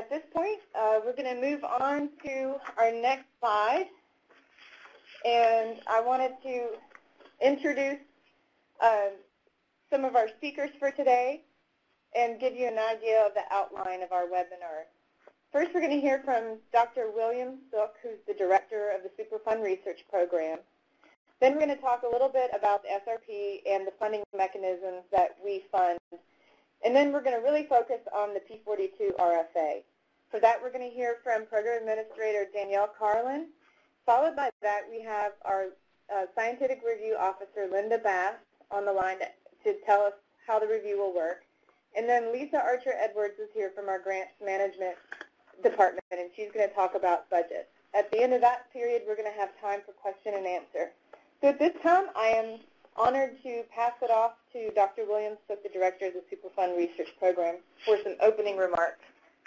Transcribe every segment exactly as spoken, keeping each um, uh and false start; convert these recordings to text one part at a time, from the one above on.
at this point, uh, we're going to move on to our next slide. And I wanted to introduce uh, some of our speakers for today and give you an idea of the outline of our webinar. First, we're going to hear from Doctor William Sook, who's the director of the Superfund Research Program. Then we're going to talk a little bit about the S R P and the funding mechanisms that we fund. And then we're going to really focus on the P forty-two R F A. For that, we're going to hear from Program Administrator Danielle Carlin. Followed by that, we have our uh, Scientific Review Officer, Linda Bass, on the line to tell us how the review will work. And then Lisa Archer-Edwards is here from our Grants Management Department, and she's going to talk about budget. At the end of that period, we're going to have time for question and answer. So at this time, I am honored to pass it off to Doctor William Sook, the Director of the Superfund Research Program, for some opening remarks.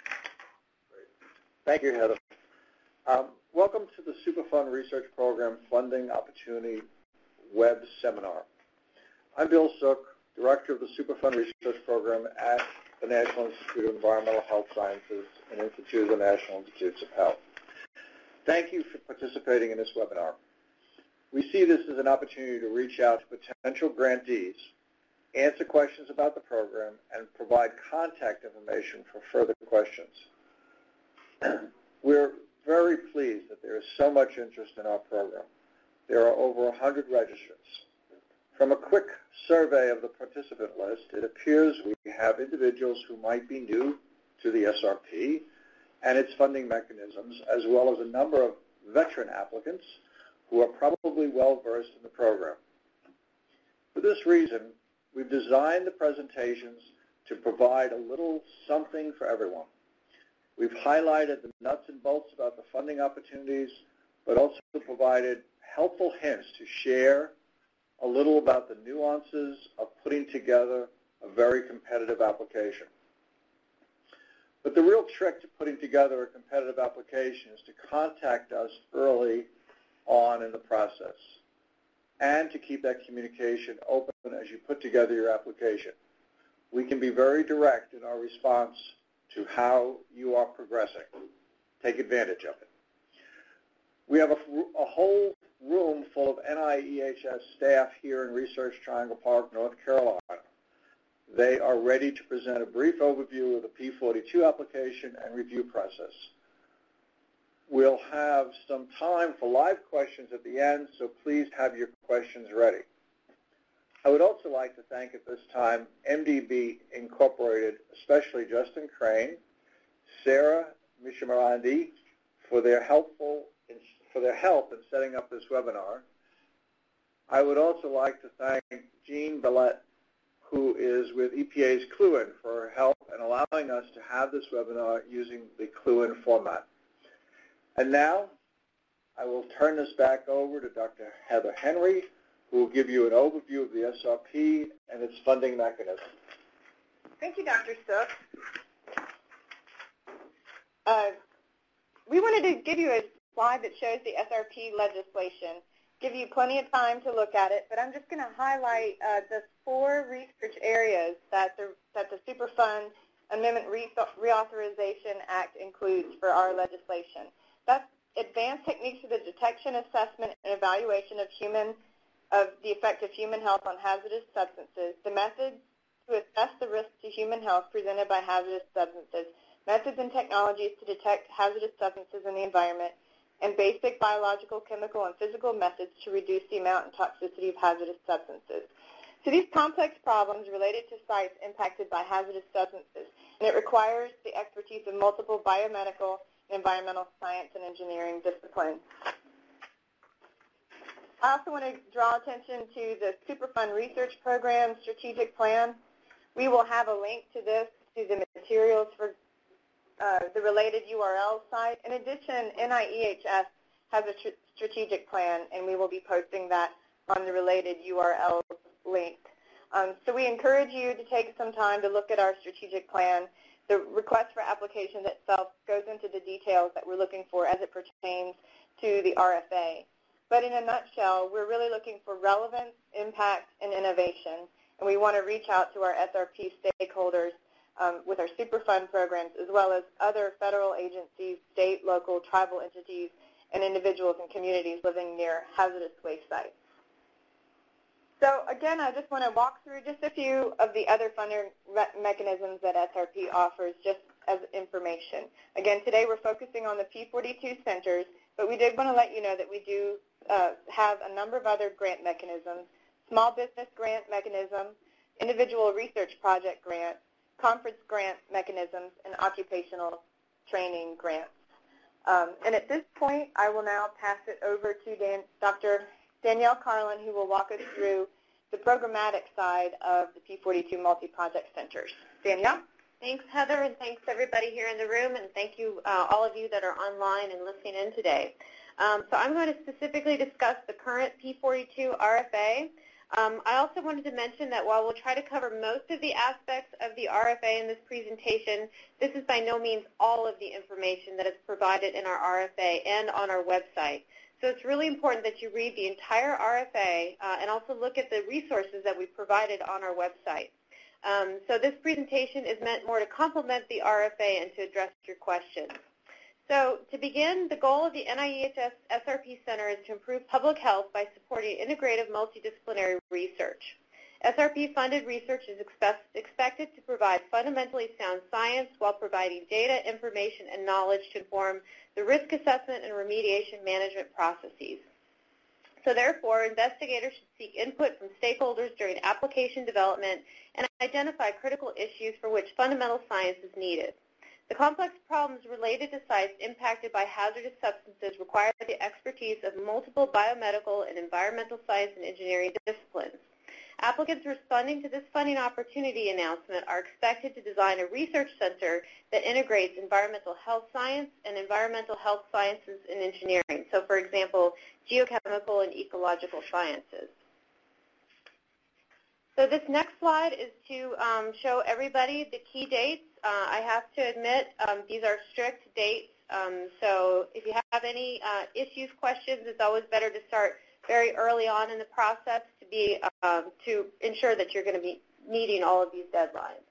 Thank you, Heather. Um, welcome to the Superfund Research Program Funding Opportunity Web Seminar. I'm Bill Sook, Director of the Superfund Research Program at the National Institute of Environmental Health Sciences and Institute of the National Institutes of Health. Thank you for participating in this webinar. We see this as an opportunity to reach out to potential grantees, answer questions about the program, and provide contact information for further questions. We're very pleased that there is so much interest in our program. There are over one hundred registrants. From a quick survey of the participant list, it appears we have individuals who might be new to the S R P and its funding mechanisms, as well as a number of veteran applicants who are probably well-versed in the program. For this reason, we've designed the presentations to provide a little something for everyone. We've highlighted the nuts and bolts about the funding opportunities, but also provided helpful hints to share a little about the nuances of putting together a very competitive application. But the real trick to putting together a competitive application is to contact us early on in the process and to keep that communication open as you put together your application. We can be very direct in our response to how you are progressing. Take advantage of it. We have a, a whole room full of N I E H S staff here in Research Triangle Park, North Carolina. They are ready to present a brief overview of the P forty-two application and review process. We'll have some time for live questions at the end, so please have your questions ready. I would also like to thank at this time M D B Incorporated, especially Justin Crane, Sarah Mishamarandi, for their helpful for their help in setting up this webinar. I would also like to thank Jean Bellette, who is with E P A's Clue In, for her help in allowing us to have this webinar using the Clue In format. And now I will turn this back over to Doctor Heather Henry, who will give you an overview of the S R P and its funding mechanism. Thank you, Doctor Sook. Uh, we wanted to give you a slide that shows the S R P legislation, give you plenty of time to look at it, but I'm just going to highlight uh, the four research areas that the, that the Superfund Amendment Reauthorization Act includes for our legislation. That's advanced techniques for the detection, assessment, and evaluation of human of the effect of human health on hazardous substances, the methods to assess the risk to human health presented by hazardous substances, methods and technologies to detect hazardous substances in the environment, and basic biological, chemical, and physical methods to reduce the amount and toxicity of hazardous substances. So these complex problems related to sites impacted by hazardous substances, and it requires the expertise of multiple biomedical, environmental science, and engineering disciplines. I also want to draw attention to the Superfund Research Program Strategic Plan. We will have a link to this, to the materials for uh, the related U R L site. In addition, N I E H S has a tr strategic plan, and we will be posting that on the related U R L link. Um, so we encourage you to take some time to look at our strategic plan. The request for application itself goes into the details that we're looking for as it pertains to the R F A. But in a nutshell, we're really looking for relevance, impact, and innovation. And we want to reach out to our S R P stakeholders um, with our Superfund programs, as well as other federal agencies, state, local, tribal entities, and individuals and communities living near hazardous waste sites. So again, I just want to walk through just a few of the other funding mechanisms that S R P offers just as information. Again, today we're focusing on the P forty-two centers, but we did want to let you know that we do uh, have a number of other grant mechanisms: small business grant mechanism, individual research project grant, conference grant mechanisms, and occupational training grants. Um, and at this point, I will now pass it over to Dan, Doctor Danielle Carlin, who will walk us through the programmatic side of the P forty-two multi-project centers. Danielle? Thanks, Heather, and thanks everybody here in the room, and thank you, uh, all of you that are online and listening in today. Um, so I'm going to specifically discuss the current P forty-two R F A. Um, I also wanted to mention that while we'll try to cover most of the aspects of the R F A in this presentation, this is by no means all of the information that is provided in our R F A and on our website. So it's really important that you read the entire R F A uh, and also look at the resources that we've provided on our website. Um, so this presentation is meant more to complement the R F A and to address your questions. So to begin, the goal of the N I E H S S R P Center is to improve public health by supporting integrative multidisciplinary research. S R P-funded research is expect, expected to provide fundamentally sound science while providing data, information, and knowledge to inform the risk assessment and remediation management processes. So therefore, investigators should seek input from stakeholders during application development and identify critical issues for which fundamental science is needed. The complex problems related to sites impacted by hazardous substances require the expertise of multiple biomedical and environmental science and engineering disciplines. Applicants responding to this funding opportunity announcement are expected to design a research center that integrates environmental health science and environmental health sciences and engineering. So, for example, geochemical and ecological sciences. So this next slide is to um, show everybody the key dates. Uh, I have to admit, um, these are strict dates. Um, so if you have any uh, issues, questions, it's always better to start very early on in the process to be um, to ensure that you're going to be meeting all of these deadlines.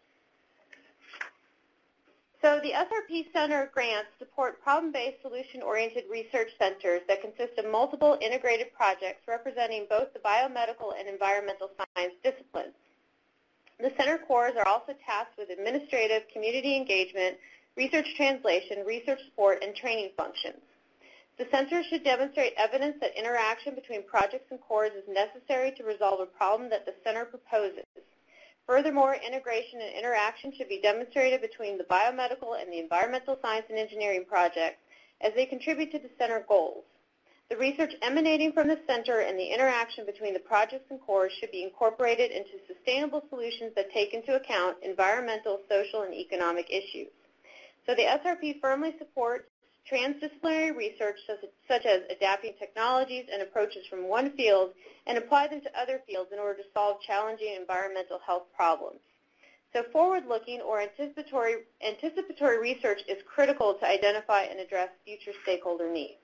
So the S R P Center grants support problem-based, solution-oriented research centers that consist of multiple integrated projects representing both the biomedical and environmental science disciplines. The center cores are also tasked with administrative, community engagement, research translation, research support, and training functions. The center should demonstrate evidence that interaction between projects and cores is necessary to resolve a problem that the center proposes. Furthermore, integration and interaction should be demonstrated between the biomedical and the environmental science and engineering projects as they contribute to the center goals. The research emanating from the center and the interaction between the projects and cores should be incorporated into sustainable solutions that take into account environmental, social, and economic issues. So the S R P firmly supports transdisciplinary research such as adapting technologies and approaches from one field and apply them to other fields in order to solve challenging environmental health problems. So forward-looking or anticipatory, anticipatory research is critical to identify and address future stakeholder needs.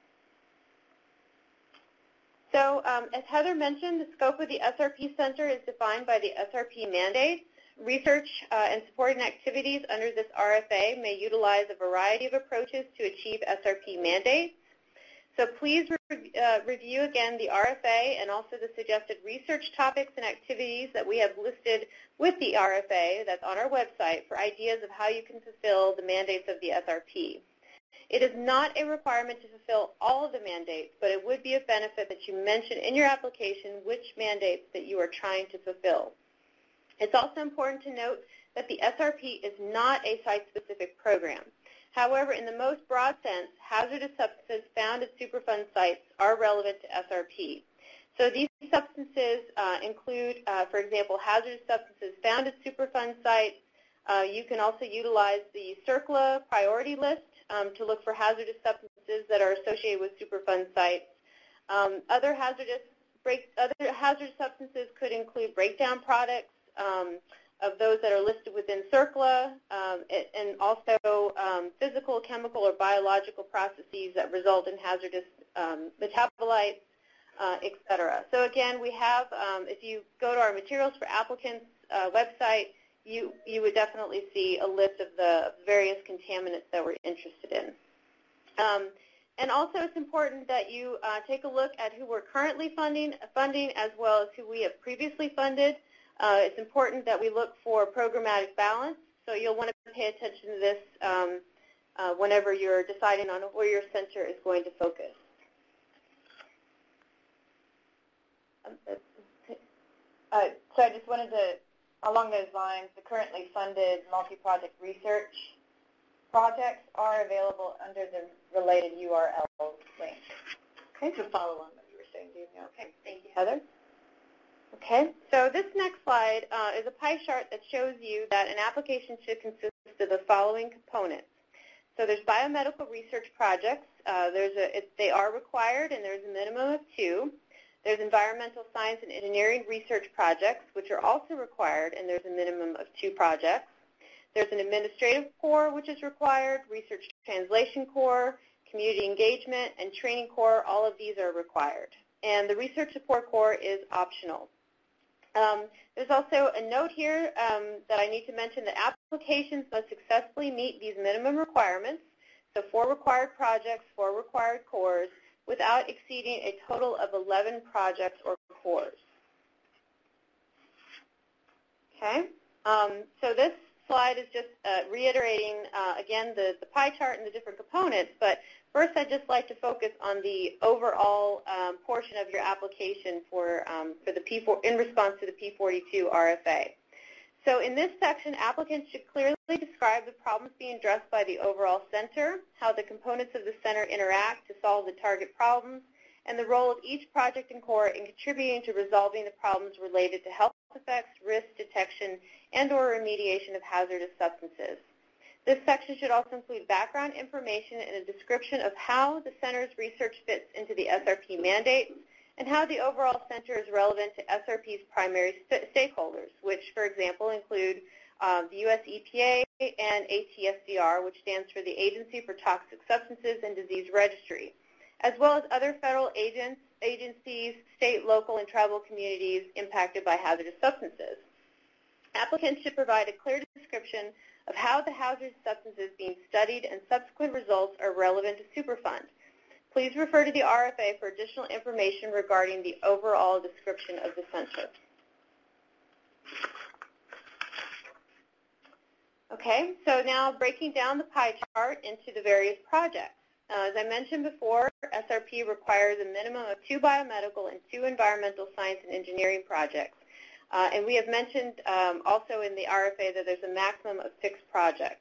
So um, as Heather mentioned, the scope of the S R P Center is defined by the S R P mandates. Research uh, and supporting activities under this R F A may utilize a variety of approaches to achieve S R P mandates. So please re uh, review again the R F A and also the suggested research topics and activities that we have listed with the R F A that's on our website for ideas of how you can fulfill the mandates of the S R P. It is not a requirement to fulfill all of the mandates, but it would be a benefit that you mention in your application which mandates that you are trying to fulfill. It's also important to note that the S R P is not a site-specific program. However, in the most broad sense, hazardous substances found at Superfund sites are relevant to S R P. So these substances uh, include, uh, for example, hazardous substances found at Superfund sites. Uh, you can also utilize the CERCLA priority list um, to look for hazardous substances that are associated with Superfund sites. Um, other hazardous break, other hazardous substances could include breakdown products, Um, of those that are listed within CERCLA, um, and also um, physical, chemical, or biological processes that result in hazardous um, metabolites, uh, et cetera. So again, we have, um, if you go to our Materials for Applicants uh, website, you, you would definitely see a list of the various contaminants that we're interested in. Um, and also it's important that you uh, take a look at who we're currently funding, funding as well as who we have previously funded. Uh, it's important that we look for programmatic balance, so you'll want to pay attention to this um, uh, whenever you're deciding on where your center is going to focus. Uh, so I just wanted to, along those lines, the currently funded multi-project research projects are available under the related U R L link. Okay. To follow on what you were saying, do you know? Okay, thank you, Heather. Okay, so this next slide uh, is a pie chart that shows you that an application should consist of the following components. So there's biomedical research projects. Uh, there's a, it, they are required, and there's a minimum of two. There's environmental science and engineering research projects, which are also required, and there's a minimum of two projects. There's an administrative core, which is required, research translation core, community engagement, and training core. All of these are required. And the research support core is optional. Um, there's also a note here um, that I need to mention that applications must successfully meet these minimum requirements, so four required projects, four required cores, without exceeding a total of eleven projects or cores. Okay, um, so this slide is just uh, reiterating, uh, again, the, the pie chart and the different components, but first I'd just like to focus on the overall um, portion of your application for, um, for the P four, in response to the P forty-two R F A. So in this section, applicants should clearly describe the problems being addressed by the overall center, how the components of the center interact to solve the target problems, and the role of each project and core in contributing to resolving the problems related to health effects, risk detection, and or remediation of hazardous substances. This section should also include background information and a description of how the center's research fits into the S R P mandates and how the overall center is relevant to S R P's primary st stakeholders, which, for example, include um, the U S E P A and A T S C R, which stands for the Agency for Toxic Substances and Disease Registry, as well as other federal agents, agencies, state, local, and tribal communities impacted by hazardous substances. Applicants should provide a clear description of how the hazardous substances being studied and subsequent results are relevant to Superfund. Please refer to the R F A for additional information regarding the overall description of the center. Okay, so now breaking down the pie chart into the various projects. Uh, as I mentioned before, S R P requires a minimum of two biomedical and two environmental science and engineering projects. Uh, and we have mentioned um, also in the R F A that there's a maximum of six projects.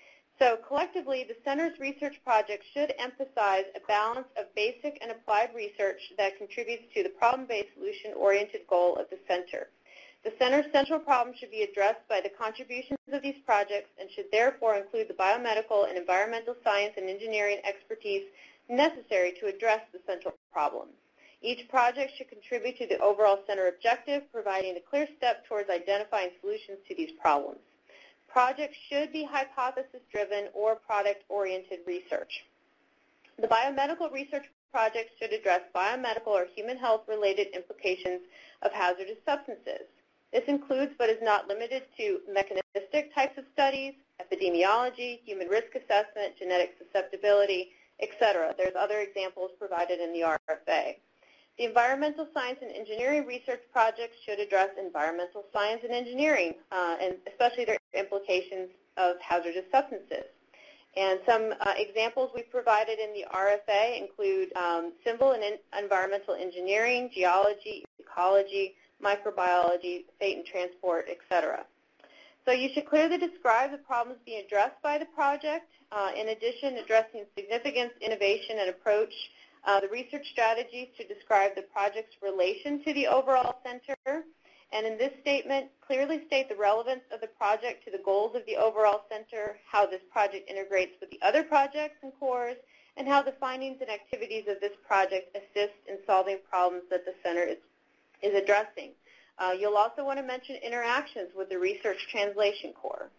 So collectively, the center's research projects should emphasize a balance of basic and applied research that contributes to the problem-based, solution-oriented goal of the center. The center's central problem should be addressed by the contributions of these projects and should therefore include the biomedical and environmental science and engineering expertise necessary to address the central problem. Each project should contribute to the overall center objective, providing a clear step towards identifying solutions to these problems. Projects should be hypothesis-driven or product-oriented research. The biomedical research projects should address biomedical or human health-related implications of hazardous substances. This includes but is not limited to mechanistic types of studies, epidemiology, human risk assessment, genetic susceptibility, et cetera. There's other examples provided in the R F A. The environmental science and engineering research projects should address environmental science and engineering, uh, and especially their implications of hazardous substances. And some uh, examples we've provided in the R F A include um, civil and in environmental engineering, geology, ecology, microbiology, fate and transport, et cetera. So you should clearly describe the problems being addressed by the project. Uh, in addition, addressing significance, innovation, and approach. Uh, the research strategies to describe the project's relation to the overall center. And in this statement, clearly state the relevance of the project to the goals of the overall center, how this project integrates with the other projects and cores, and how the findings and activities of this project assist in solving problems that the center is, is addressing. Uh, you'll also want to mention interactions with the research translation core.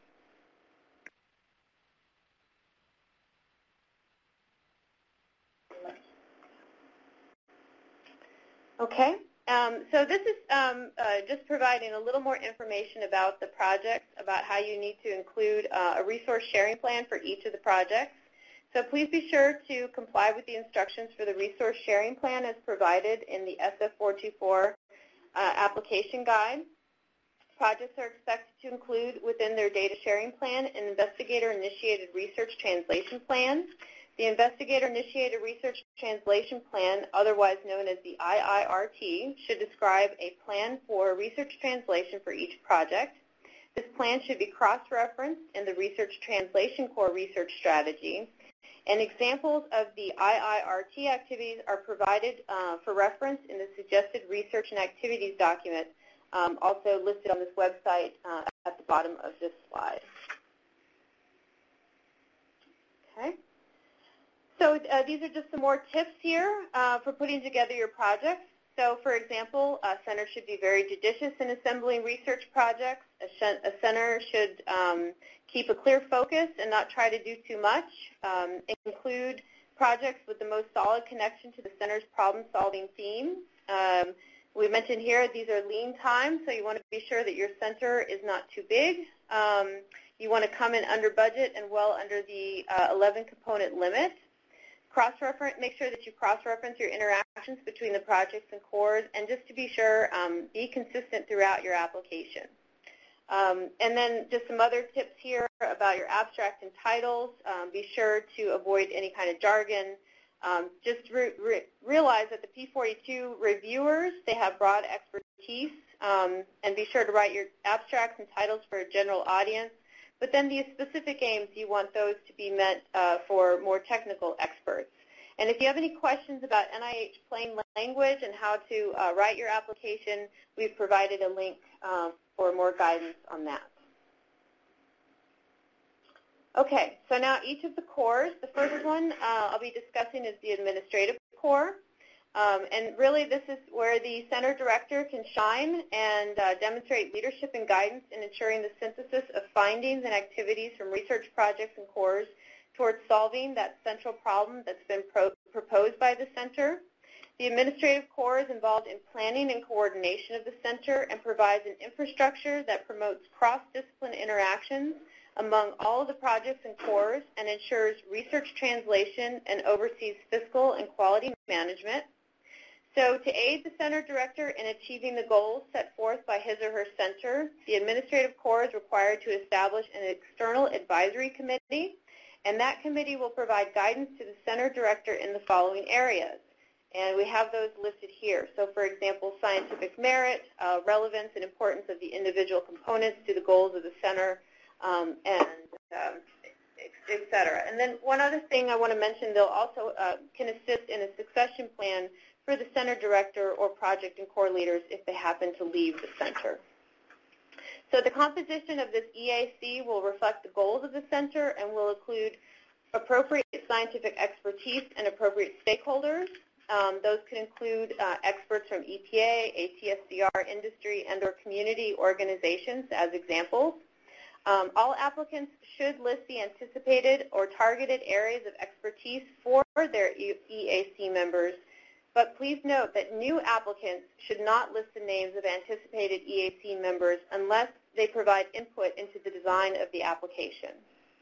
Okay, Um, so this is um, uh, just providing a little more information about the projects, about how you need to include uh, a resource sharing plan for each of the projects. So please be sure to comply with the instructions for the resource sharing plan as provided in the S F four twenty-four uh, application guide. Projects are expected to include within their data sharing plan an investigator-initiated research translation plan. The investigator-initiated research translation plan, otherwise known as the I I R T, should describe a plan for research translation for each project. This plan should be cross-referenced in the Research Translation Core research strategy. And examples of the I I R T activities are provided uh, for reference in the suggested research and activities document, um, also listed on this website uh, at the bottom of this slide. Okay. So uh, these are just some more tips here uh, for putting together your projects. So for example, a center should be very judicious in assembling research projects. A, a center should um, keep a clear focus and not try to do too much. Um, include projects with the most solid connection to the center's problem-solving theme. Um, we mentioned here these are lean times, so you want to be sure that your center is not too big. Um, you want to come in under budget and well under the uh, eleven component limit. Cross-reference, make sure that you cross-reference your interactions between the projects and cores, and just to be sure, um, be consistent throughout your application. Um, and then just some other tips here about your abstract and titles. Um, be sure to avoid any kind of jargon. Um, just re re realize that the P forty-two reviewers, they have broad expertise, um, and be sure to write your abstracts and titles for a general audience. But then these specific aims, you want those to be meant uh, for more technical experts. And if you have any questions about N I H plain language and how to uh, write your application, we've provided a link uh, for more guidance on that. Okay, so now each of the cores, the first one uh, I'll be discussing is the administrative core. Um, and really this is where the center director can shine and uh, demonstrate leadership and guidance in ensuring the synthesis of findings and activities from research projects and cores towards solving that central problem that's been pro proposed by the center. The administrative core is involved in planning and coordination of the center and provides an infrastructure that promotes cross-discipline interactions among all of the projects and cores and ensures research translation and oversees fiscal and quality management. So to aid the center director in achieving the goals set forth by his or her center, the administrative core is required to establish an external advisory committee, and that committee will provide guidance to the center director in the following areas. And we have those listed here. So for example, scientific merit, uh, relevance and importance of the individual components to the goals of the center, um, and um, et cetera. And then one other thing I want to mention, they'll also uh, can assist in a succession plan for the center director or project and core leaders if they happen to leave the center. So the composition of this E A C will reflect the goals of the center and will include appropriate scientific expertise and appropriate stakeholders. Um, those could include uh, experts from E P A, A T S C R, industry, and or community organizations as examples. Um, all applicants should list the anticipated or targeted areas of expertise for their E A C members. But please note that new applicants should not list the names of anticipated E A C members unless they provide input into the design of the application.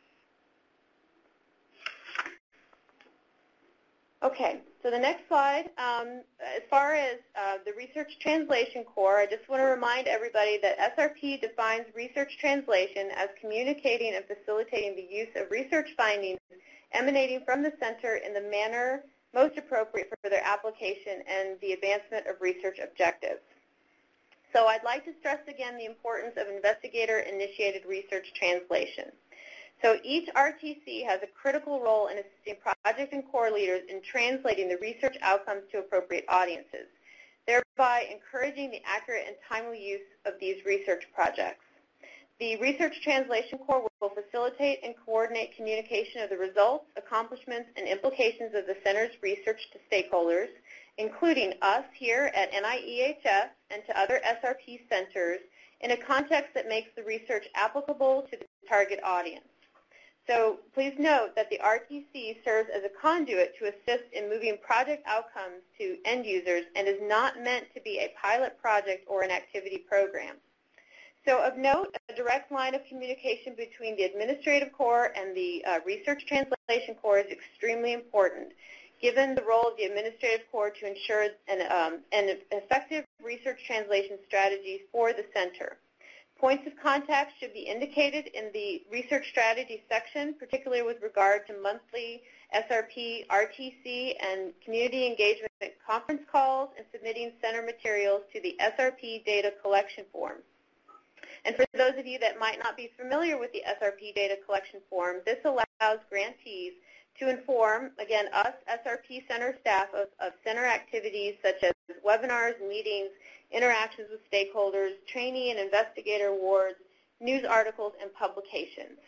Okay, so the next slide, um, as far as uh, the Research Translation Core, I just want to remind everybody that S R P defines research translation as communicating and facilitating the use of research findings emanating from the center in the manner most appropriate for their application and the advancement of research objectives. So I'd like to stress again the importance of investigator-initiated research translation. So each R T C has a critical role in assisting project and core leaders in translating the research outcomes to appropriate audiences, thereby encouraging the accurate and timely use of these research projects. The Research Translation Core will facilitate and coordinate communication of the results, accomplishments, and implications of the center's research to stakeholders, including us here at N I E H S and to other S R P centers, in a context that makes the research applicable to the target audience. So please note that the R T C serves as a conduit to assist in moving project outcomes to end users and is not meant to be a pilot project or an activity program. So of note, a direct line of communication between the Administrative Corps and the uh, Research Translation Corps is extremely important, given the role of the Administrative Corps to ensure an, um, an effective research translation strategy for the center. Points of contact should be indicated in the research strategy section, particularly with regard to monthly S R P, R T C, and community engagement conference calls and submitting center materials to the S R P data collection form. And for those of you that might not be familiar with the S R P data collection form, this allows grantees to inform, again, us S R P Center staff of, of center activities such as webinars, meetings, interactions with stakeholders, trainee and investigator awards, news articles, and publications.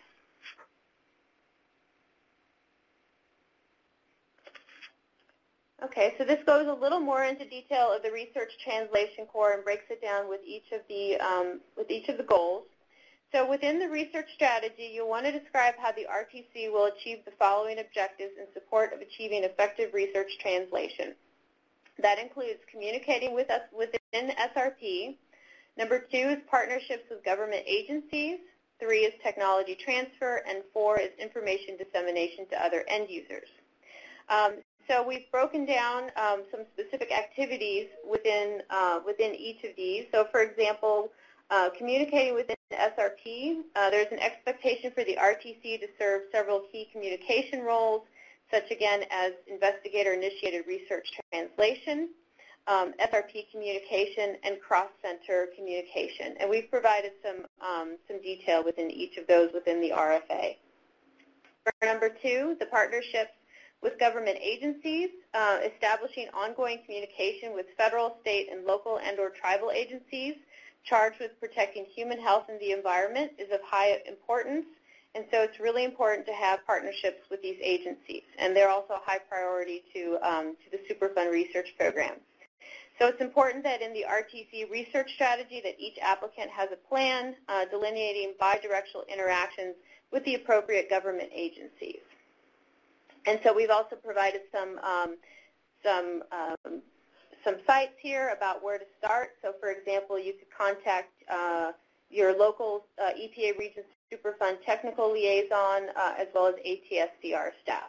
Okay, so this goes a little more into detail of the Research Translation Corps and breaks it down with each of the um, with each of the goals. So within the research strategy, you'll want to describe how the R T C will achieve the following objectives in support of achieving effective research translation. That includes communicating with us within S R P. Number two is partnerships with government agencies. Three is technology transfer. And four is information dissemination to other end users. Um, so we've broken down um, some specific activities within, uh, within each of these. So for example, uh, communicating within S R P, uh, there's an expectation for the R T C to serve several key communication roles, such again as investigator-initiated research translation, um, S R P communication, and cross-center communication. And we've provided some, um, some detail within each of those within the R F A. For number two, the partnerships with government agencies, uh, establishing ongoing communication with federal, state, and local and or tribal agencies charged with protecting human health and the environment is of high importance. And so it's really important to have partnerships with these agencies. And they're also a high priority to, um, to the Superfund research program. So it's important that in the R T C research strategy that each applicant has a plan uh, delineating bidirectional interactions with the appropriate government agencies. And so we've also provided some, um, some, um, some sites here about where to start. So for example, you could contact uh, your local uh, E P A Region Superfund technical liaison, uh, as well as A T S C R staff.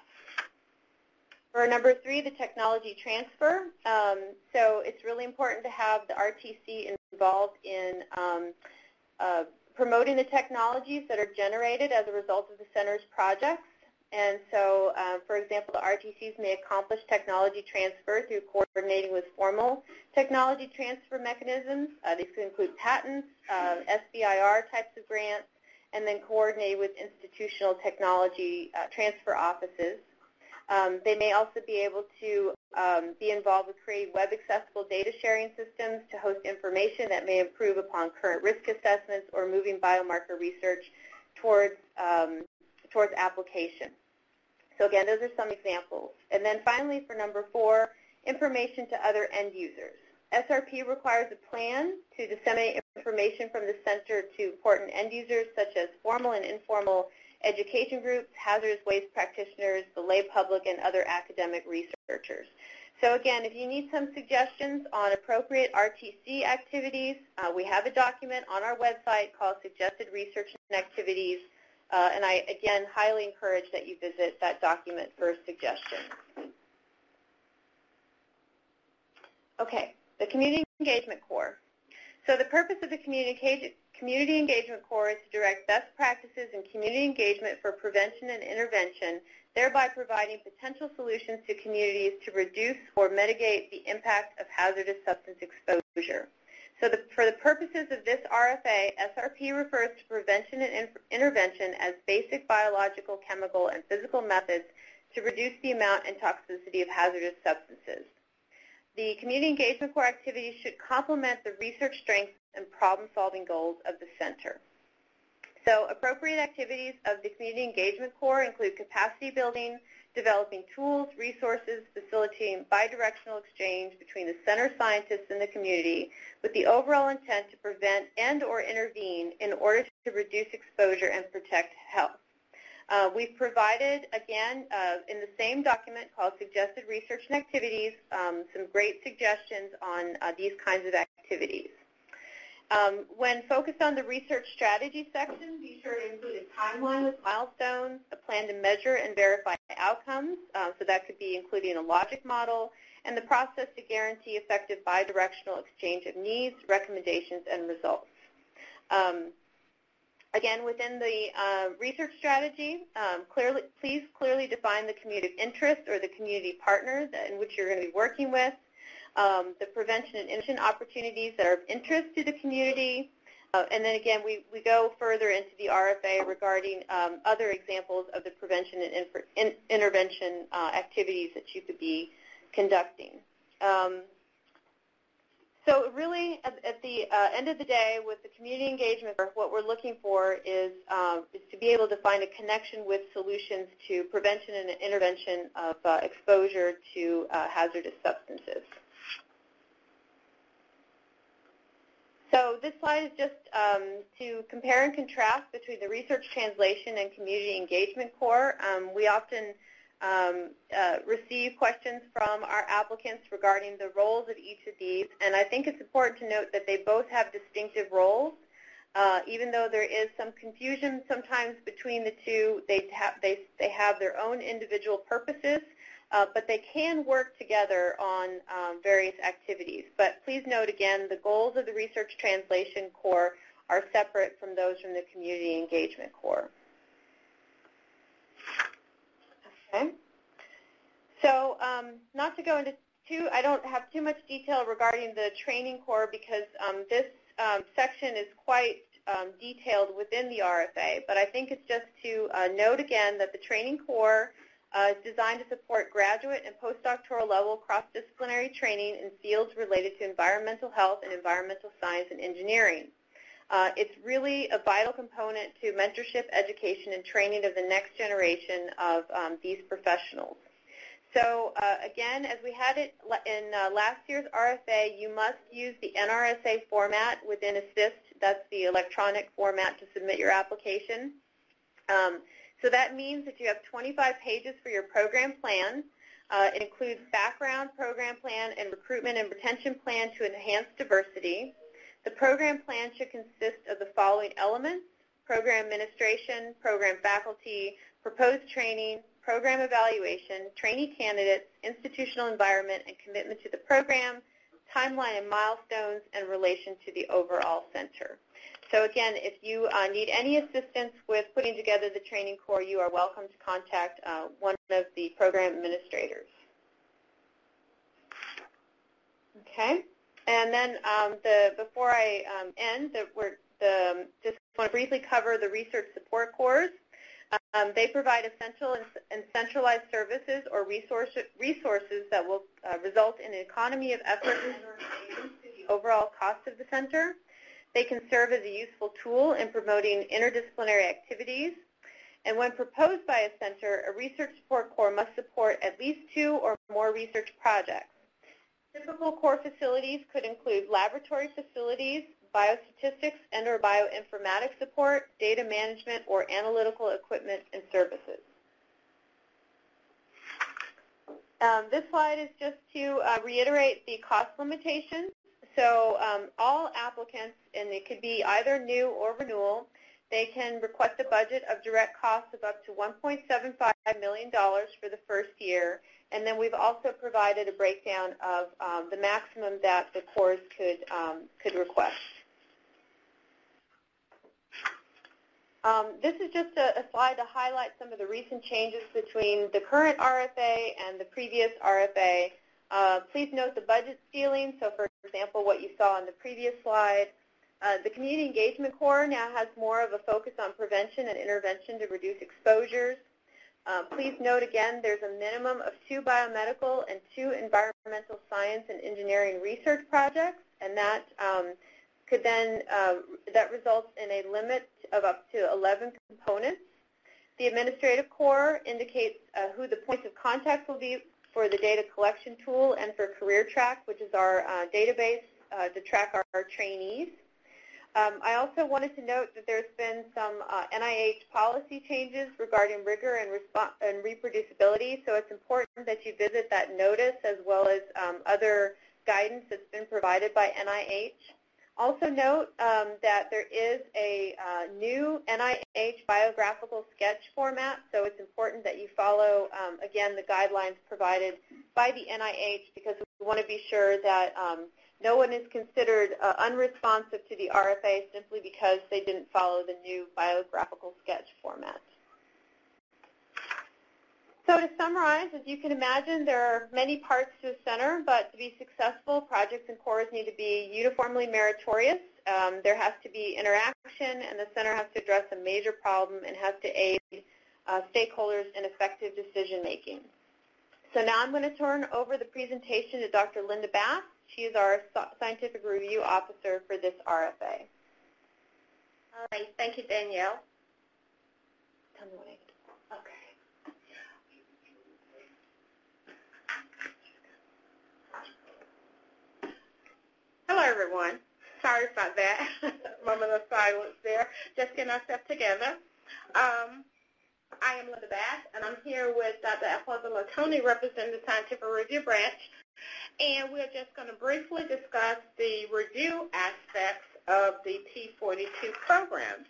For number three, the technology transfer. Um, so it's really important to have the R T C involved in um, uh, promoting the technologies that are generated as a result of the center's projects. And so, uh, for example, the R T Cs may accomplish technology transfer through coordinating with formal technology transfer mechanisms. Uh, these could include patents, uh, S B I R types of grants, and then coordinate with institutional technology uh, transfer offices. Um, they may also be able to um, be involved with creating web-accessible data sharing systems to host information that may improve upon current risk assessments or moving biomarker research towards, um, towards application. So again, those are some examples. And then finally, for number four, information to other end users. S R P requires a plan to disseminate information from the center to important end users such as formal and informal education groups, hazardous waste practitioners, the lay public, and other academic researchers. So again, if you need some suggestions on appropriate R T C activities, uh, we have a document on our website called Suggested Research and Activities, uh, and I, again, highly encourage that you visit that document for suggestions. Okay, the Community Engagement Corps. So the purpose of the Community Community Engagement Corps is to direct best practices in community engagement for prevention and intervention, thereby providing potential solutions to communities to reduce or mitigate the impact of hazardous substance exposure. So the, for the purposes of this R F A, S R P refers to prevention and in, intervention as basic biological, chemical, and physical methods to reduce the amount and toxicity of hazardous substances. The Community Engagement Corps activities should complement the research strengths and problem-solving goals of the center. So appropriate activities of the Community Engagement Corps include capacity building, developing tools, resources, facilitating bidirectional exchange between the center scientists and the community with the overall intent to prevent and or intervene in order to reduce exposure and protect health. Uh, we've provided, again, uh, in the same document called Suggested Research and Activities, um, some great suggestions on uh, these kinds of activities. Um, when focused on the research strategy section, be sure to include a timeline with milestones, a plan to measure and verify outcomes, uh, so that could be including a logic model, and the process to guarantee effective bidirectional exchange of needs, recommendations, and results. Um, again, within the uh, research strategy, um, clearly, please clearly define the community of interest or the community partner that, in which you're going to be working with, um, the prevention and intervention opportunities that are of interest to the community, uh, and then again, we, we go further into the R F A regarding um, other examples of the prevention and in, intervention uh, activities that you could be conducting. Um, so really, at, at the uh, end of the day, with the community engagement, what we're looking for is, uh, is to be able to find a connection with solutions to prevention and intervention of uh, exposure to uh, hazardous substances. So this slide is just um, to compare and contrast between the research translation and community engagement core. Um, we often um, uh, receive questions from our applicants regarding the roles of each of these, and I think it's important to note that they both have distinctive roles. Uh, even though there is some confusion sometimes between the two, they have, they, they have their own individual purposes. Uh, but they can work together on um, various activities. But please note again, the goals of the Research Translation Core are separate from those from the Community Engagement Core. Okay. So um, not to go into too, I don't have too much detail regarding the Training Core because um, this um, section is quite um, detailed within the R F A. But I think it's just to uh, note again that the Training Core Uh, is designed to support graduate and postdoctoral level cross-disciplinary training in fields related to environmental health and environmental science and engineering. Uh, it's really a vital component to mentorship, education, and training of the next generation of um, these professionals. So uh, again, as we had it in uh, last year's R F A, you must use the N R S A format within ASSIST. That's the electronic format to submit your application. Um, So that means that you have twenty-five pages for your program plan. Uh, it includes background, program plan, and recruitment and retention plan to enhance diversity. The program plan should consist of the following elements: program administration, program faculty, proposed training, program evaluation, trainee candidates, institutional environment, and commitment to the program, timeline and milestones, and relation to the overall center. So again, if you uh, need any assistance with putting together the training core, you are welcome to contact uh, one of the program administrators. Okay, and then um, the before I um, end, the, we're, the, just want to briefly cover the research support cores. Um, they provide essential and, and centralized services or resource, resources that will uh, result in an economy of effort and savings to the overall cost of the center. They can serve as a useful tool in promoting interdisciplinary activities. And when proposed by a center, a research support core must support at least two or more research projects. Typical core facilities could include laboratory facilities, biostatistics and or bioinformatics support, data management, or analytical equipment and services. Um, this slide is just to uh, reiterate the cost limitations. So um, all applicants, and it could be either new or renewal, they can request a budget of direct costs of up to one point seven five million dollars for the first year. And then we've also provided a breakdown of um, the maximum that the cores could, um, could request. Um, this is just a, a slide to highlight some of the recent changes between the current R F A and the previous R F A. Uh, please note the budget ceiling. So, for example, what you saw on the previous slide. Uh, the Community Engagement Core now has more of a focus on prevention and intervention to reduce exposures. Uh, please note again, there's a minimum of two biomedical and two environmental science and engineering research projects, and that um, could then, uh, that results in a limit of up to eleven components. The Administrative Core indicates uh, who the points of contact will be for the data collection tool and for Career Track, which is our uh, database uh, to track our, our trainees. Um, I also wanted to note that there's been some uh, N I H policy changes regarding rigor and, and reproducibility, so it's important that you visit that notice as well as um, other guidance that's been provided by N I H. Also note um, that there is a uh, new N I H biographical sketch format, so it's important that you follow, um, again, the guidelines provided by the N I H, because we want to be sure that um, no one is considered uh, unresponsive to the R F A simply because they didn't follow the new biographical sketch format. So to summarize, as you can imagine, there are many parts to a center, but to be successful, projects and cores need to be uniformly meritorious. Um, there has to be interaction, and the center has to address a major problem and has to aid uh, stakeholders in effective decision-making. So now I'm going to turn over the presentation to Doctor Linda Bass. She is our Scientific Review Officer for this R F A. All right. Thank you, Danielle. Tell me what I can do. Okay. Hello, everyone. Sorry about that. Moment of silence there. Just getting ourselves together. Um, I am Linda Bass, and I'm here with Doctor Alfonso Latoni, representing the Scientific Review Branch. And we're just going to briefly discuss the review aspects of the P forty-two program.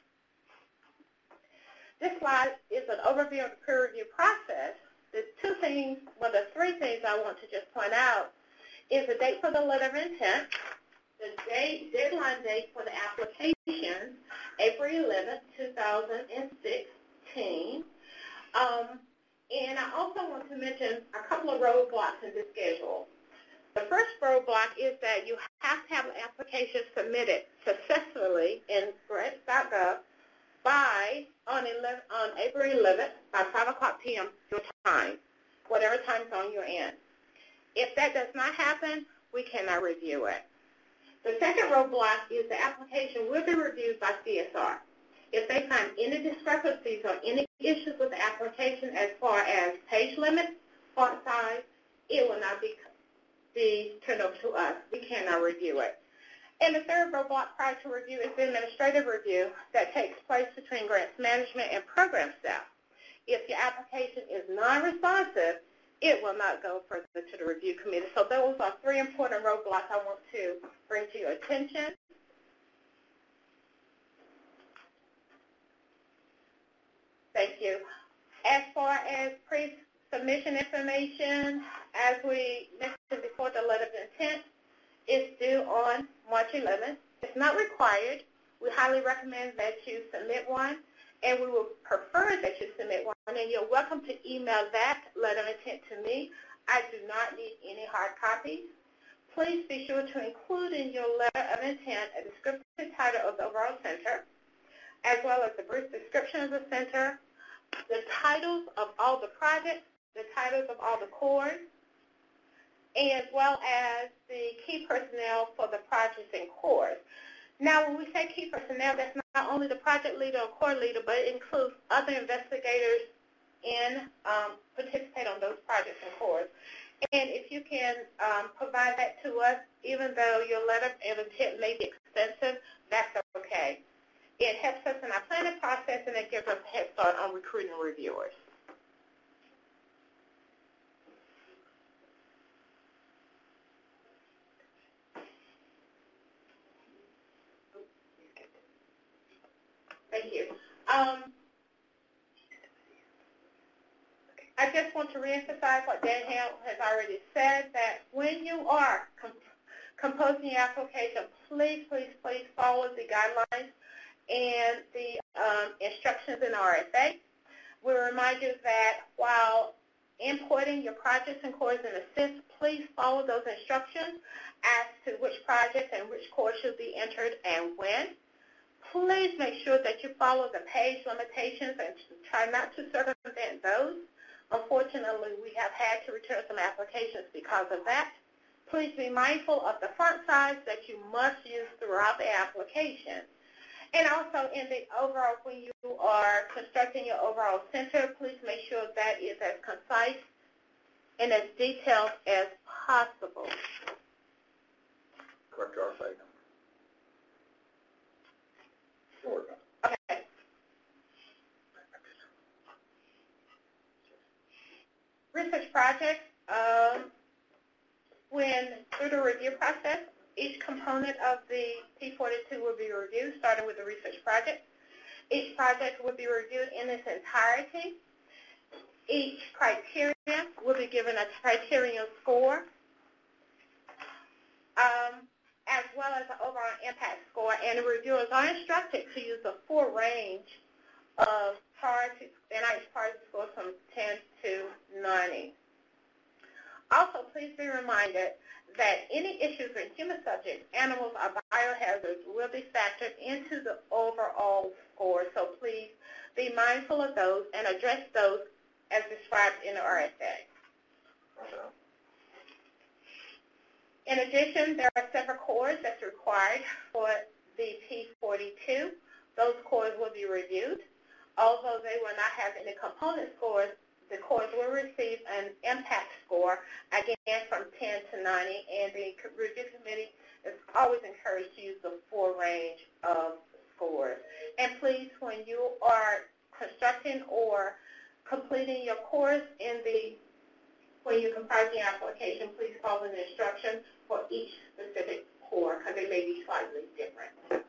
This slide is an overview of the peer review process. The two things, well, the three things I want to just point out is the date for the letter of intent, the date, deadline date for the application, April eleventh, two thousand sixteen. Um, and I also want to mention a couple of roadblocks in the schedule. The first roadblock is that you have to have an application submitted successfully in grants dot gov by on, eleven, on April eleventh by five o'clock p m your time, whatever time zone you're in. If that does not happen, we cannot review it. The second roadblock is the application will be reviewed by C S R. If they find any discrepancies or any issues with the application as far as page limits, font size, it will not be, be turned over to us. We cannot review it. And the third roadblock prior to review is the administrative review that takes place between grants management and program staff. If your application is non-responsive, it will not go further to the review committee. So those are three important roadblocks I want to bring to your attention. Thank you. As far as pre-submission information, as we mentioned before, the letter of intent is due on March eleventh. It's not required. We highly recommend that you submit one, and we would prefer that you submit one, and you're welcome to email that letter of intent to me. I do not need any hard copies. Please be sure to include in your letter of intent a descriptive title of the overall center, as well as the brief description of the center, the titles of all the projects, the titles of all the cores, as well as the key personnel for the projects and cores. Now, when we say key personnel, that's not only the project leader or core leader, but it includes other investigators in um, participate on those projects and cores. And if you can um, provide that to us, even though your letter of intent may be extensive, that's okay. It helps us in our planning process, and it gives us a head start on recruiting reviewers. Thank you. Um, I just want to reemphasize what Danielle has already said, that when you are comp composing your application, please, please, please follow the guidelines and the um, instructions in R F A. We remind you that while importing your projects and cores in ASSIST, please follow those instructions as to which projects and which cores should be entered and when. Please make sure that you follow the page limitations and try not to circumvent those. Unfortunately, we have had to return some applications because of that. Please be mindful of the font size that you must use throughout the application. And also in the overall, when you are constructing your overall center, please make sure that is as concise and as detailed as possible. Correct R F A. Okay. Research projects, um, when through the review process, each component of the P forty-two will be reviewed, starting with the research project. Each project will be reviewed in its entirety. Each criteria will be given a criterion score, um, as well as an overall impact score, and the reviewers are instructed to use a full range of priority, N I H priority scores from ten to ninety. Also, please be reminded that any issues with human subjects, animals, or biohazards will be factored into the overall score, so please be mindful of those and address those as described in the R S A. In addition, there are several cores that's required for the P forty-two. Those cores will be reviewed. Although they will not have any component scores, the cores will receive an impact score, again from ten to ninety, and the review committee is always encouraged to use the full range of scores. And please, when you are constructing or completing your course in the, when you're comprising your application, please follow the instructions for each specific core because they may be slightly different.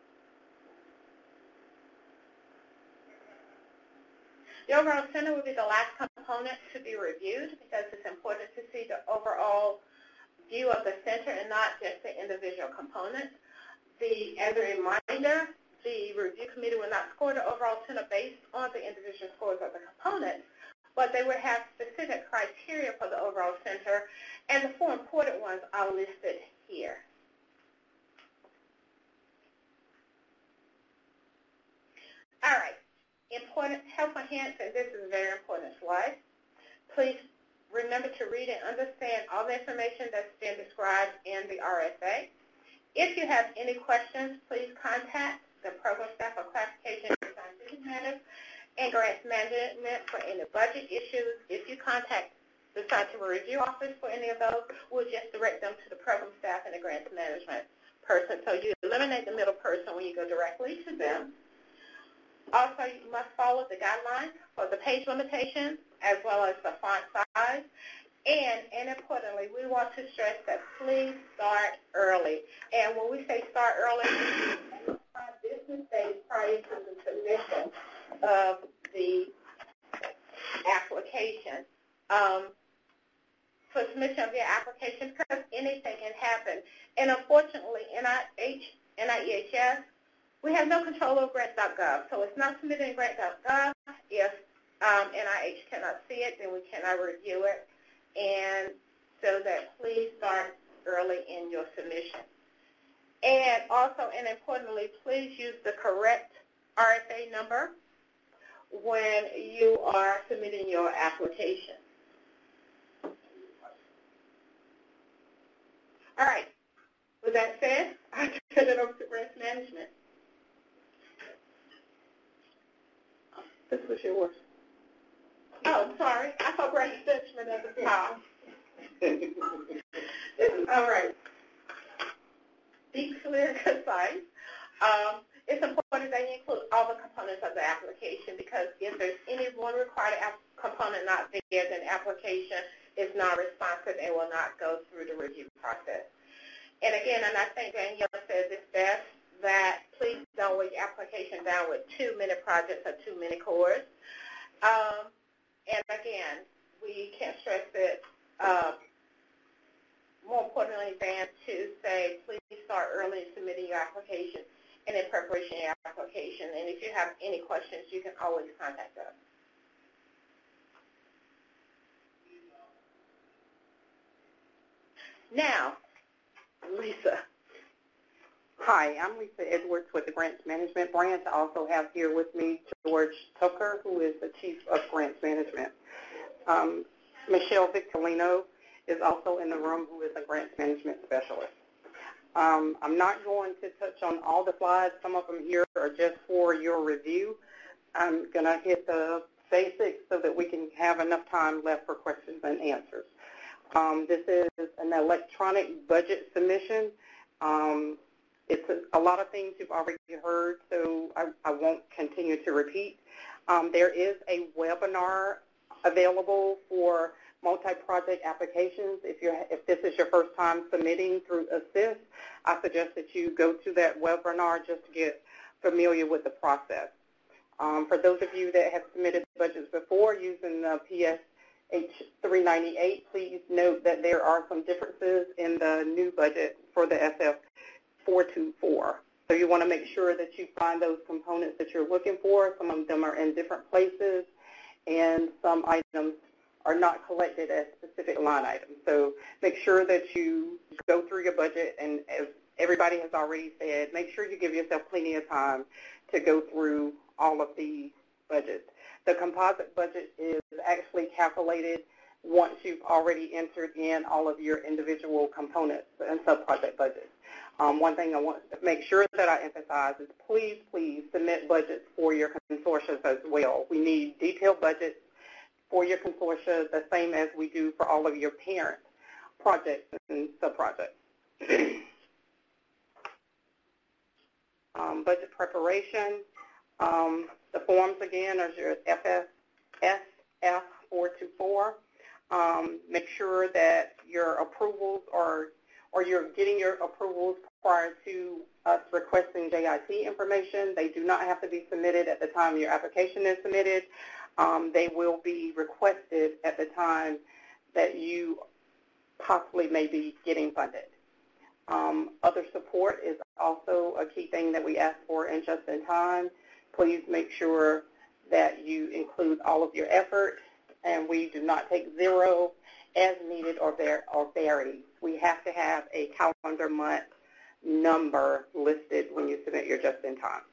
The overall center will be the last component to be reviewed because it's important to see the overall view of the center and not just the individual components. The, as a reminder, the review committee will not score the overall center based on the individual scores of the components, but they will have specific criteria for the overall center, and the four important ones are listed here. All right. Important helpful hints, and this is a very important slide. Please remember to read and understand all the information that's been described in the R S A. If you have any questions, please contact the program staff for classification and scientific matters and grants management for any budget issues. If you contact the scientific review office for any of those, we'll just direct them to the program staff and the grants management person. So you eliminate the middle person when you go directly to them. Also, you must follow the guidelines for the page limitations as well as the font size. And, and importantly, we want to stress that please start early. And when we say start early, five business days prior to the submission of the application. Um, for submission of your application, because anything can happen. And unfortunately, N I H, N I E H S, we have no control over grants dot gov, so it's not submitted in grants dot gov. If um, N I H cannot see it, then we cannot review it. And so that please start early in your submission. And also, and importantly, please use the correct R S A number when you are submitting your application. All right. With that said, I turn it over to grants management. This was yours. Oh, sorry. I thought grants management at the top. All right. Be clear and concise. Um, it's important that you include all the components of the application because if there's any one required component not there, then the application is not responsive and will not go through the review process. And again, and I think Danielle says it's best that please don't weigh your application down with too many projects or too many cores. Um, and again, we can't stress it uh, more importantly than to say please start early in submitting your application and in preparation of your application. And if you have any questions, you can always contact us. Now, Lisa. Hi, I'm Lisa Edwards with the Grants Management Branch. I also have here with me George Tucker, who is the Chief of Grants Management. Um, Michelle Victorino is also in the room, who is a Grants Management Specialist. Um, I'm not going to touch on all the slides. Some of them here are just for your review. I'm going to hit the basics so that we can have enough time left for questions and answers. Um, this is an electronic budget submission. Um, it's a, a lot of things you've already heard, so I, I won't continue to repeat. Um, there is a webinar available for multi-project applications. If, you're, if this is your first time submitting through Assist, I suggest that you go to that webinar just to get familiar with the process. Um, for those of you that have submitted budgets before using the P S H three ninety-eight, please note that there are some differences in the new budget for the S F four twenty-four. So you want to make sure that you find those components that you're looking for. Some of them are in different places, and some items are not collected as specific line items. So make sure that you go through your budget, and as everybody has already said, make sure you give yourself plenty of time to go through all of the budgets. The composite budget is actually calculated once you've already entered in all of your individual components and sub-project budgets. Um, one thing I want to make sure that I emphasize is please, please submit budgets for your consortia as well. We need detailed budgets for your consortia, the same as we do for all of your parent projects and sub-projects. um, budget preparation. Um, the forms, again, are your F F four twenty-four. Um, make sure that your approvals are, or you're getting your approvals prior to us requesting J I T information. They do not have to be submitted at the time your application is submitted. Um, they will be requested at the time that you possibly may be getting funded. Um, other support is also a key thing that we ask for in Just in Time. Please make sure that you include all of your effort, and we do not take zero as needed or, var or varies. We have to have a calendar month number listed when you submit your Just in Time.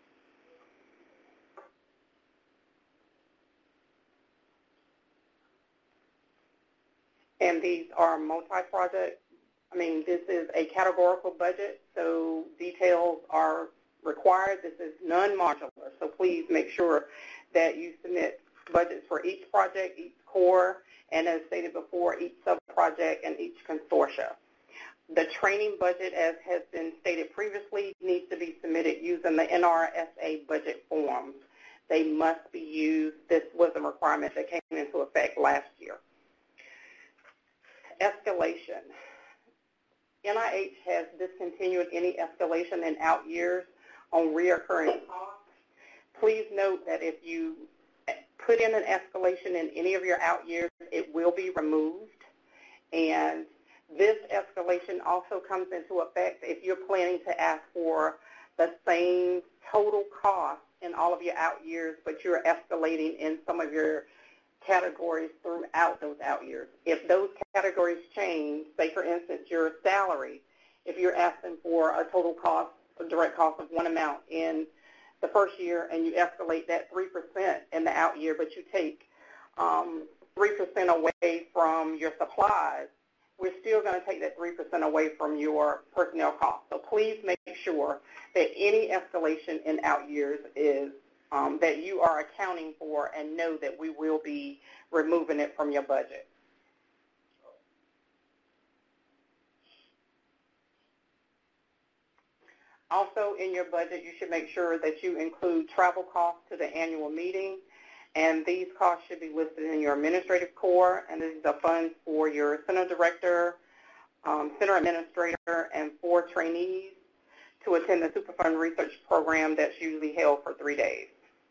And these are multi-project. I mean, this is a categorical budget, so details are required. This is non-modular, so please make sure that you submit budgets for each project, each core, and as stated before, each sub-project and each consortia. The training budget, as has been stated previously, needs to be submitted using the N R S A budget forms. They must be used. This was a requirement that came into effect last year. Escalation. N I H has discontinued any escalation in out years on reoccurring costs. Please note that if you put in an escalation in any of your out years, it will be removed. And this escalation also comes into effect if you're planning to ask for the same total cost in all of your out years, but you're escalating in some of your categories throughout those out years. If those categories change, say for instance your salary, if you're asking for a total cost, a direct cost of one amount in the first year and you escalate that three percent in the out year, but you take um, three percent away from your supplies, we're still going to take that three percent away from your personnel costs. So please make sure that any escalation in out years is Um, that you are accounting for, and know that we will be removing it from your budget. Also in your budget, you should make sure that you include travel costs to the annual meeting, and these costs should be listed in your administrative core, and these are funds for your center director, um, center administrator, and four trainees to attend the Superfund research program that's usually held for three days.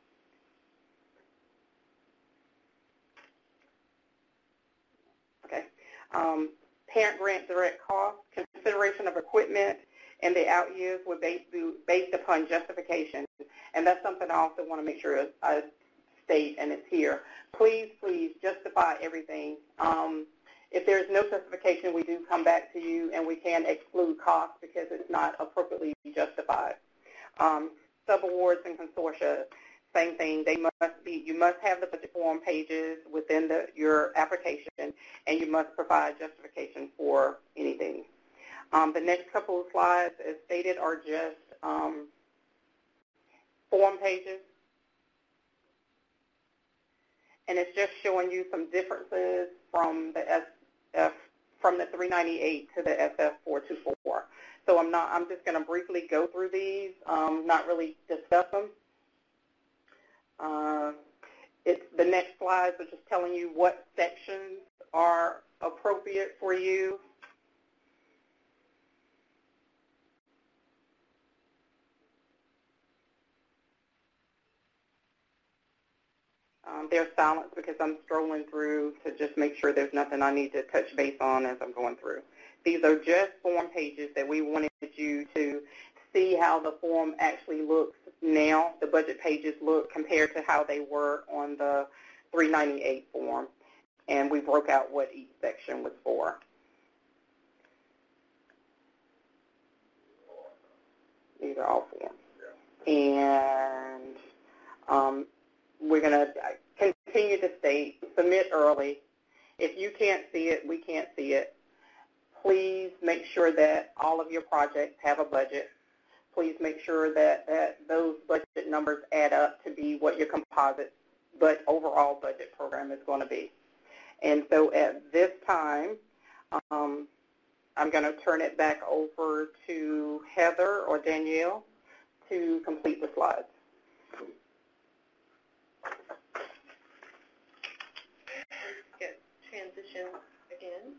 Um, parent grant direct costs, consideration of equipment and the out years were based, based upon justification. And that's something I also want to make sure I state, and it's here. Please, please justify everything. Um, if there's no justification, we do come back to you, and we can exclude costs because it's not appropriately justified. Um, subawards and consortia, same thing. They must be. You must have the budget form pages within the, your application, and you must provide justification for anything. Um, the next couple of slides, as stated, are just um, form pages, and it's just showing you some differences from the S F from the three ninety-eight to the S F four twenty-four. So I'm not. I'm just going to briefly go through these, um, not really discuss them. Uh, it's the next slides are just telling you what sections are appropriate for you. Um, they're silent because I'm scrolling through to just make sure there's nothing I need to touch base on as I'm going through. These are just form pages that we wanted you to see how the form actually looks now, the budget pages look compared to how they were on the three ninety-eight form. And we broke out what each section was for. These are all forms. And um, we're going to continue to state, submit early. If you can't see it, we can't see it. Please make sure that all of your projects have a budget. Please make sure that, that those budget numbers add up to be what your composite but overall budget program is going to be. And so at this time, um, I'm going to turn it back over to Heather or Danielle to complete the slides. Get transition again.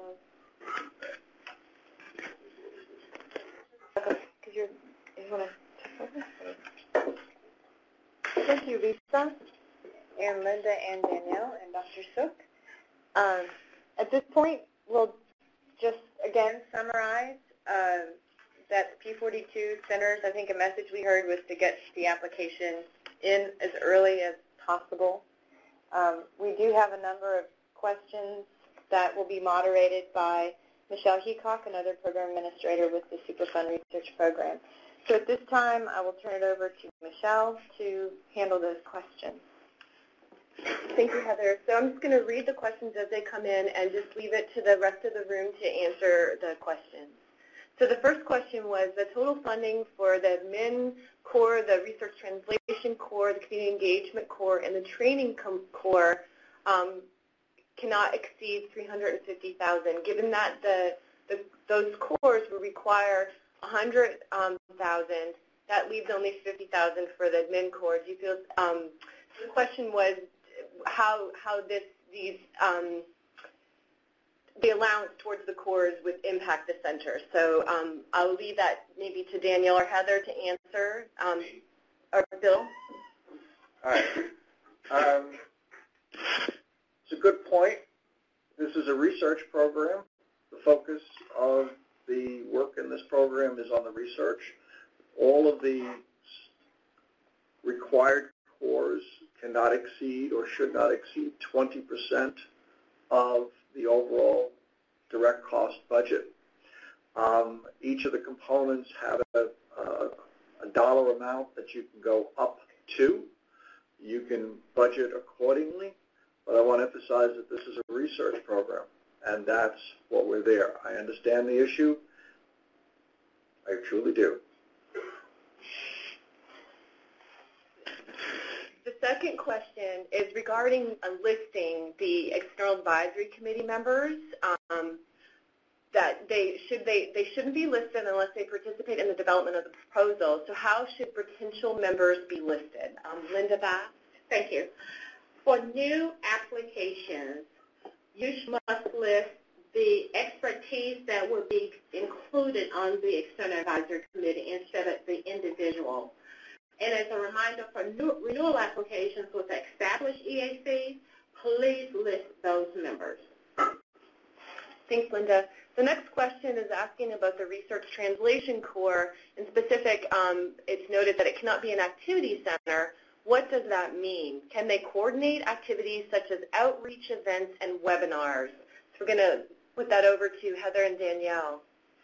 Because uh, you're, you want to take over? Thank you, Lisa, and Linda, and Danielle, and Doctor Sook. Um, at this point, we'll just, again, summarize uh, that P forty-two centers. I think a message we heard was to get the application in as early as possible. Um, we do have a number of questions that will be moderated by Michelle Heacock, another program administrator with the Superfund Research Program. So at this time, I will turn it over to Michelle to handle those questions. Thank you, Heather. So I'm just going to read the questions as they come in and just leave it to the rest of the room to answer the questions. So the first question was the total funding for the M I N core, the Research Translation core, the Community Engagement core, and the Training core um, cannot exceed three hundred fifty thousand dollars. Given that the, the those cores will require one hundred thousand dollars, that leaves only fifty thousand dollars for the M I N core. Do you feel? Um, the question was how how this these um, the allowance towards the cores would impact the center. So um, I'll leave that maybe to Danielle or Heather to answer, um, or Bill. All right. Um, it's a good point. This is a research program. The focus of the work in this program is on the research. All of the required cores cannot exceed or should not exceed twenty percent of the overall direct cost budget. Um, each of the components have a, a, a dollar amount that you can go up to. You can budget accordingly, but I want to emphasize that this is a research program, and that's what we're there. I understand the issue. I truly do. The second question is regarding uh, listing the external advisory committee members. Um, that they should they they shouldn't be listed unless they participate in the development of the proposal. So how should potential members be listed? Um, Linda Bass. Thank you. For new applications, you must list the expertise that will be included on the external advisory committee instead of the individual. And as a reminder, for new, renewal applications with established E A Cs, please list those members. Thanks, Linda. The next question is asking about the Research Translation Core. In specific, um, it's noted that it cannot be an activity center. What does that mean? Can they coordinate activities such as outreach events and webinars? So we're going to put that over to Heather and Danielle.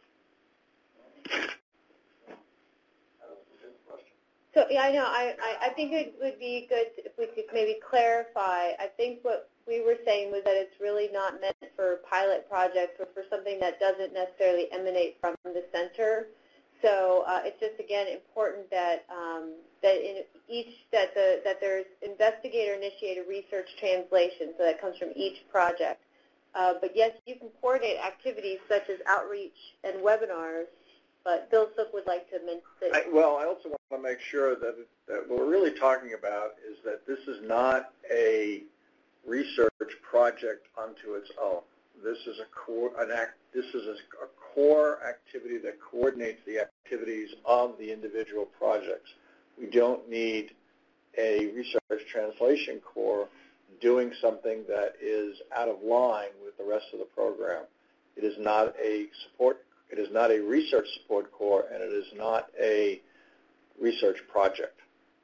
So yeah, I know. I, I, I think it would be good if we could maybe clarify. I think what we were saying was that it's really not meant for pilot projects or for something that doesn't necessarily emanate from the center. So uh, it's just again important that um, that in each that the that there's investigator-initiated research translation, so that comes from each project. Uh, but yes, you can coordinate activities such as outreach and webinars But Bill Sook would like to mention. I, well, I also want to make sure that, that what we're really talking about is that this is not a research project unto its own. This is a core, an act, this is a, a core activity that coordinates the activities of the individual projects. We don't need a research translation core doing something that is out of line with the rest of the program. It is not a support, it is not a research support core, and it is not a research project.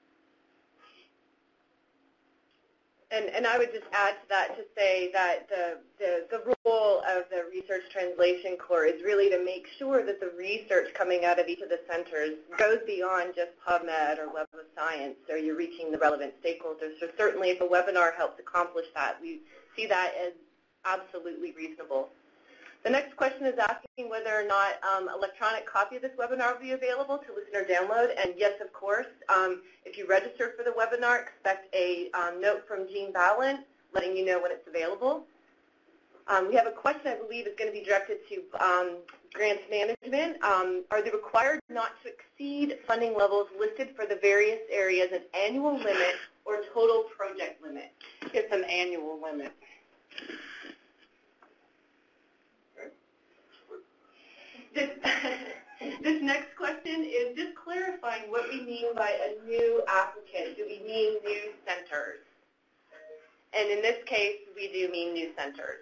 And, and I would just add to that to say that the, the, the role of the Research Translation Core is really to make sure that the research coming out of each of the centers goes beyond just PubMed or Web of Science, so you're reaching the relevant stakeholders. So certainly if a webinar helps accomplish that, we see that as absolutely reasonable. The next question is asking whether or not um, electronic copy of this webinar will be available to listen or download. And yes, of course. Um, if you register for the webinar, expect a um, note from Jean Ballin letting you know when it's available. Um, we have a question I believe is going to be directed to um, grants management. Um, are they required not to exceed funding levels listed for the various areas an annual limit or total project limit? It's an annual limit. This, this next question is just clarifying what we mean by a new applicant. Do we mean new centers? And in this case, we do mean new centers.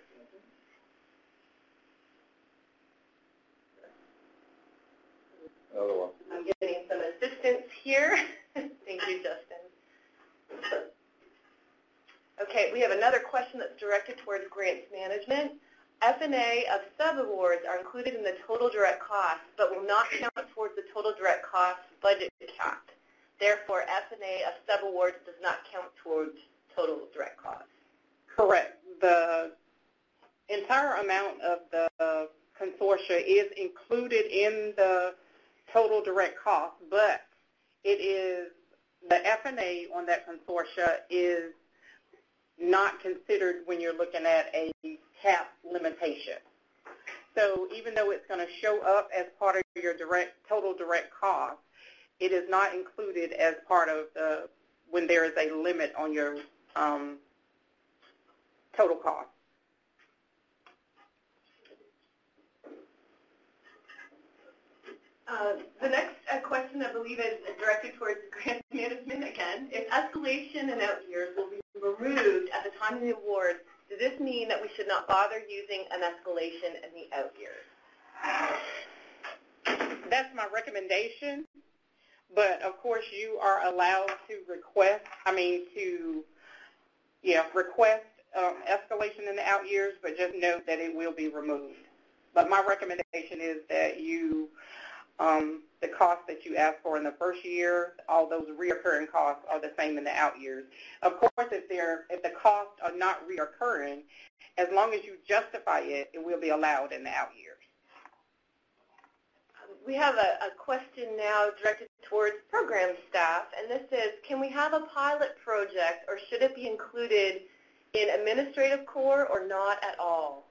Another one. I'm getting some assistance here. Thank you, Justin. Okay, we have another question that's directed towards grants management. F and A of sub-awards are included in the total direct cost, but will not count towards the total direct cost budget cap. Therefore, F and A of sub-awards does not count towards total direct cost. Correct. The entire amount of the consortia is included in the total direct cost, but it is the F and A on that consortia is not considered when you're looking at a cap limitation. So even though it's going to show up as part of your direct total direct cost, it is not included as part of the when there is a limit on your um, total cost. Uh, the next uh, question, I believe, is directed towards grant management again. If escalation and out years will be removed at the time of the award, does this mean that we should not bother using an escalation in the out years? That's my recommendation, but of course you are allowed to request, I mean to, yeah, request um, escalation in the out years, but just note that it will be removed. But my recommendation is that you Um, the costs that you ask for in the first year, all those reoccurring costs are the same in the out years. Of course, if they're if the costs are not reoccurring, as long as you justify it, it will be allowed in the out years. Um, we have a, a question now directed towards program staff, and this is, can we have a pilot project, or should it be included in administrative core or not at all?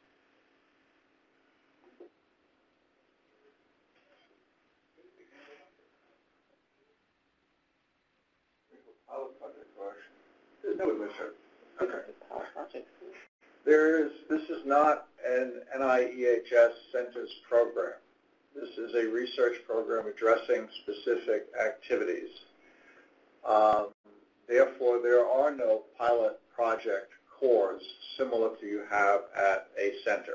Okay. There is, this is not an N I E H S Centers program. This is a research program addressing specific activities. Um, therefore, there are no pilot project cores similar to you have at a center.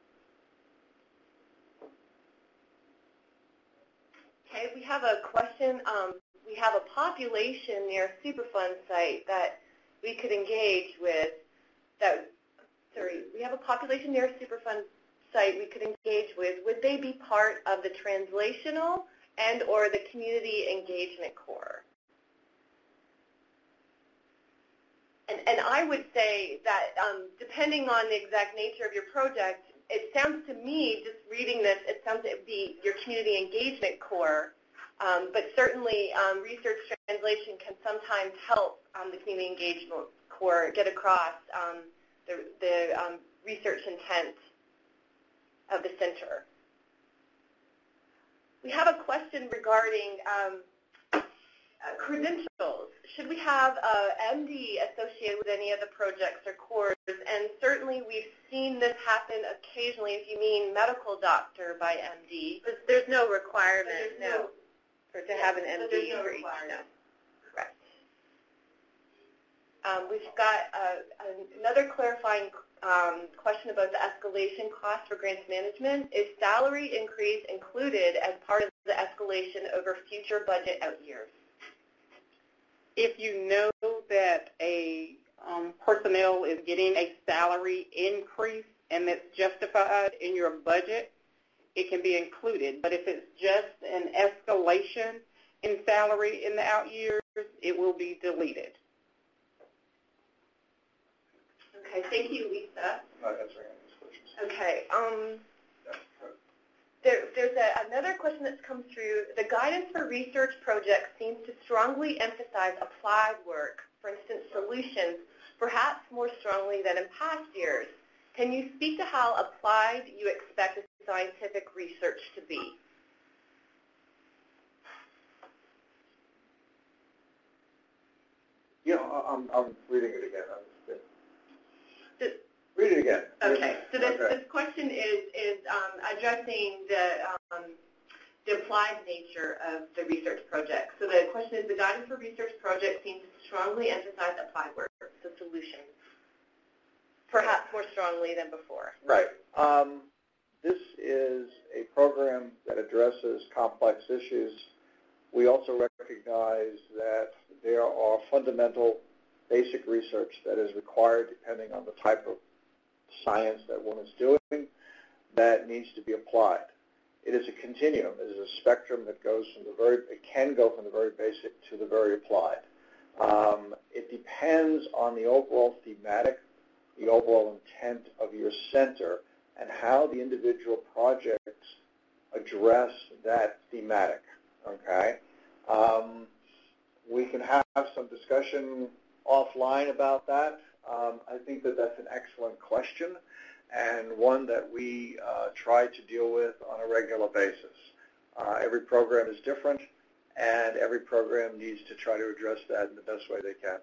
Okay, we have a question. Um, we have a population near a Superfund site that we could engage with. That, sorry, we have a population near a Superfund site we could engage with. Would they be part of the translational and or the community engagement core? And, and I would say that um, depending on the exact nature of your project, it sounds to me, just reading this, it sounds it would be your community engagement core. Um, but certainly um, research translation can sometimes help um, the community engagement core get across um, the, the um, research intent of the center. we have a question regarding um, uh, credentials. Should we have a M D associated with any of the projects or courses? And certainly we've seen this happen occasionally, if you mean medical doctor by M D. But there's no requirement, There's no. no, for to have an M D there's no for each. requirement. No. Correct. Um, we've got uh, another clarifying um, question about the escalation cost for grants management. Is salary increase included as part of the escalation over future budget out years? If you know that a um, personnel is getting a salary increase and it's justified in your budget, it can be included. But if it's just an escalation in salary in the out years, it will be deleted. Okay, thank you, Lisa. Not answering any questions. Okay, um, Yeah, good. there, there's a, another question that's come through. The guidance for research projects seems to strongly emphasize applied work, for instance, solutions, perhaps more strongly than in past years. Can you speak to how applied you expect scientific research to be? Yeah, I- I'm, I'm reading it again. I'm just, This, read it again. okay, so this, Okay. this question is, is um, addressing the, um, the applied nature of the research project. So the question is, the guidance for research projects seems to strongly emphasize applied work, so solutions, perhaps more strongly than before. Right. Um, this is a program that addresses complex issues. We also recognize that there are fundamental basic research that is required depending on the type of science that one is doing that needs to be applied. It is a continuum. It is a spectrum that goes from the very, it can go from the very basic to the very applied. Um, it depends on the overall thematic, the overall intent of your center, and how the individual projects address that thematic, okay? Um, we can have some discussion offline about that. Um, I think that that's an excellent question and one that we uh, try to deal with on a regular basis. Uh, every program is different, and every program needs to try to address that in the best way they can.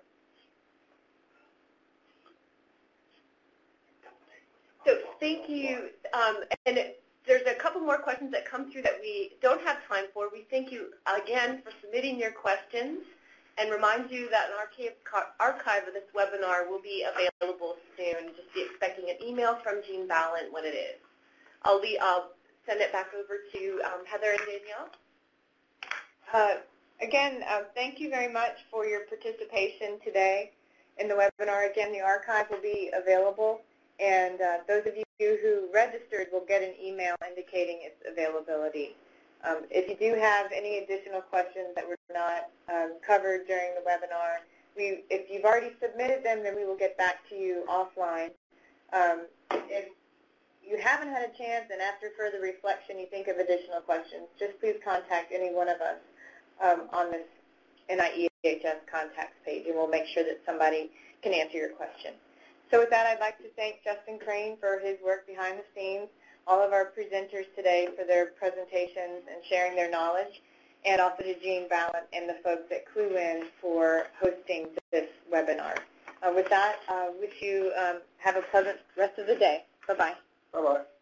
So thank you. Um, and it, there's a couple more questions that come through that we don't have time for. We thank you again for submitting your questions and remind you that an archive, archive of this webinar will be available soon. Just be expecting an email from Jean Ballant when it is. I'll, leave, I'll send it back over to um, Heather and Danielle. Uh, again, uh, thank you very much for your participation today in the webinar. Again, the archive will be available, and uh, those of you who registered will get an email indicating its availability. Um, if you do have any additional questions that were not um, covered during the webinar, we, if you've already submitted them, then we will get back to you offline. Um, if you haven't had a chance and after further reflection you think of additional questions, just please contact any one of us um, on this N I E H S contacts page, and we'll make sure that somebody can answer your question. So with that, I'd like to thank Justin Crane for his work behind the scenes, all of our presenters today for their presentations and sharing their knowledge, and also to Jean Ballant and the folks at ClueIn for hosting this webinar. Uh, with that, uh, wish you um, have a pleasant rest of the day. Bye-bye. Bye-bye.